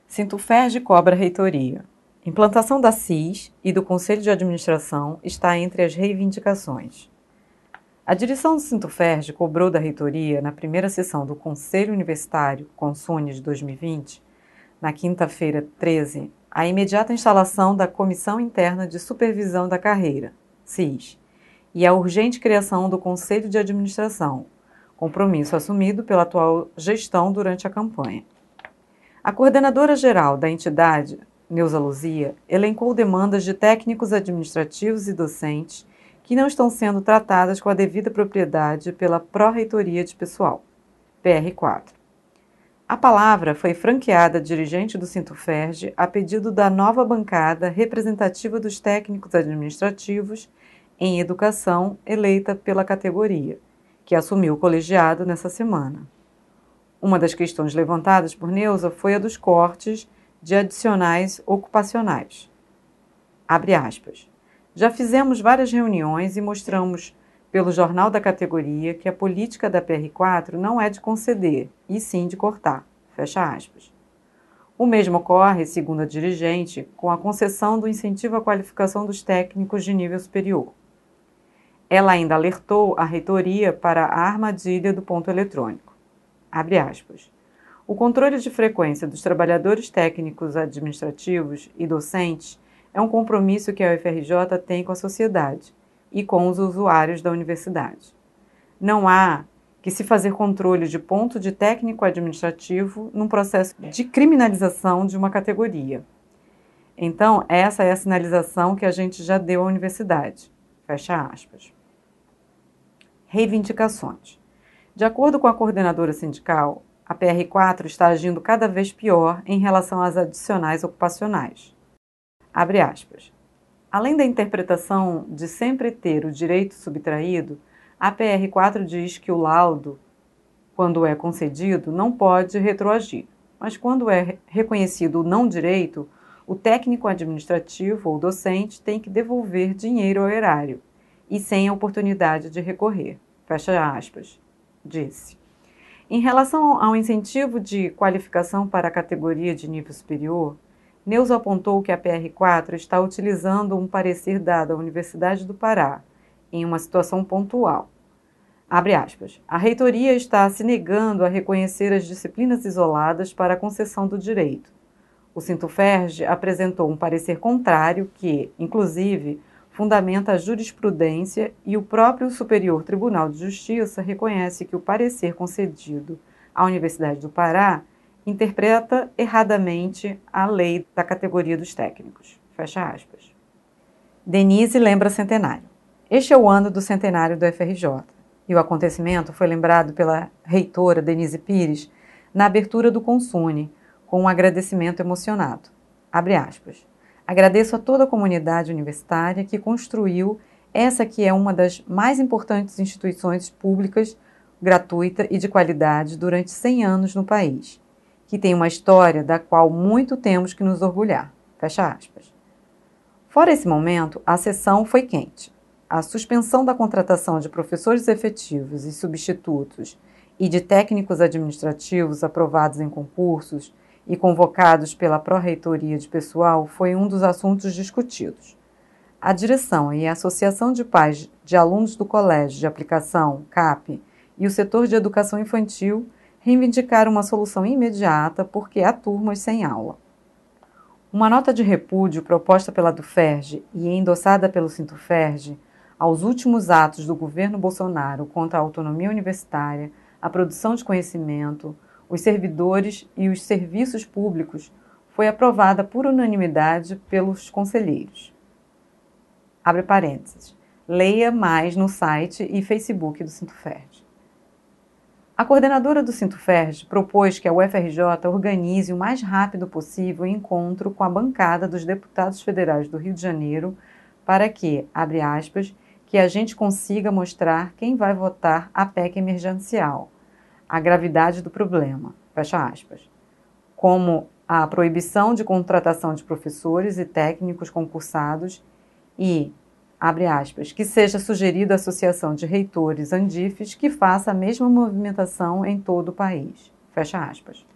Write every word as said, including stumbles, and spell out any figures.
Sintuferge cobra reitoria. Implantação da C I S e do Conselho de Administração está entre as reivindicações. A direção do Sintuferge cobrou da reitoria, na primeira sessão do Conselho Universitário Consune de dois mil e vinte, na quinta-feira treze, a imediata instalação da Comissão Interna de Supervisão da Carreira, C I S, e a urgente criação do Conselho de Administração, compromisso assumido pela atual gestão durante a campanha. A coordenadora-geral da entidade, Neuza Luzia, elencou demandas de técnicos administrativos e docentes que não estão sendo tratadas com a devida propriedade pela Pró-Reitoria de Pessoal, P R quatro. A palavra foi franqueada à dirigente do Sintuferge a pedido da nova bancada representativa dos técnicos administrativos em educação eleita pela categoria, que assumiu o colegiado nessa semana. Uma das questões levantadas por Neuza foi a dos cortes de adicionais ocupacionais. Abre aspas. Já fizemos várias reuniões e mostramos pelo jornal da categoria que a política da P R quatro não é de conceder, e sim de cortar. Fecha aspas. O mesmo ocorre, segundo a dirigente, com a concessão do incentivo à qualificação dos técnicos de nível superior. Ela ainda alertou a reitoria para a armadilha do ponto eletrônico. Abre aspas. O controle de frequência dos trabalhadores técnicos administrativos e docentes é um compromisso que a U F R J tem com a sociedade e com os usuários da universidade. Não há que se fazer controle de ponto de técnico administrativo num processo de criminalização de uma categoria. Então, essa é a sinalização que a gente já deu à universidade. Fecha aspas. Reivindicações. De acordo com a coordenadora sindical, a P R quatro está agindo cada vez pior em relação às adicionais ocupacionais. Abre aspas. Além da interpretação de sempre ter o direito subtraído, a P R quatro diz que o laudo, quando é concedido, não pode retroagir, mas quando é reconhecido o não direito, o técnico administrativo ou docente tem que devolver dinheiro ao erário e sem a oportunidade de recorrer. Fecha aspas. Disse. Em relação ao incentivo de qualificação para a categoria de nível superior, Neuza apontou que a P R quatro está utilizando um parecer dado à Universidade do Pará, em uma situação pontual. Abre aspas. A reitoria está se negando a reconhecer as disciplinas isoladas para a concessão do direito. O Sintuferge apresentou um parecer contrário que, inclusive, fundamenta a jurisprudência e o próprio Superior Tribunal de Justiça reconhece que o parecer concedido à Universidade do Pará interpreta erradamente a lei da categoria dos técnicos. Fecha aspas. Denise lembra centenário. Este é o ano do centenário do F R J e o acontecimento foi lembrado pela reitora Denise Pires na abertura do Consune, com um agradecimento emocionado. Abre aspas. Agradeço a toda a comunidade universitária que construiu essa que é uma das mais importantes instituições públicas, gratuita e de qualidade durante cem anos no país, que tem uma história da qual muito temos que nos orgulhar. Fecha aspas. Fora esse momento, a sessão foi quente. A suspensão da contratação de professores efetivos e substitutos e de técnicos administrativos aprovados em concursos e convocados pela Pró-Reitoria de Pessoal foi um dos assuntos discutidos. A direção e a Associação de Pais de Alunos do Colégio de Aplicação, C A P, e o setor de educação infantil reivindicaram uma solução imediata porque há turmas sem aula. Uma nota de repúdio proposta pela Duferge e endossada pelo Sintuferge aos últimos atos do governo Bolsonaro contra a autonomia universitária, a produção de conhecimento, os servidores e os serviços públicos foi aprovada por unanimidade pelos conselheiros. Abre parênteses. Leia mais no site e Facebook do Sintuferge. A coordenadora do Sintuferge propôs que a U F R J organize o mais rápido possível o encontro com a bancada dos deputados federais do Rio de Janeiro para que, abre aspas, que a gente consiga mostrar quem vai votar a P E C emergencial, a gravidade do problema, fecha aspas, como a proibição de contratação de professores e técnicos concursados e, abre aspas, que seja sugerido à Associação de Reitores Andifes que faça a mesma movimentação em todo o país, fecha aspas.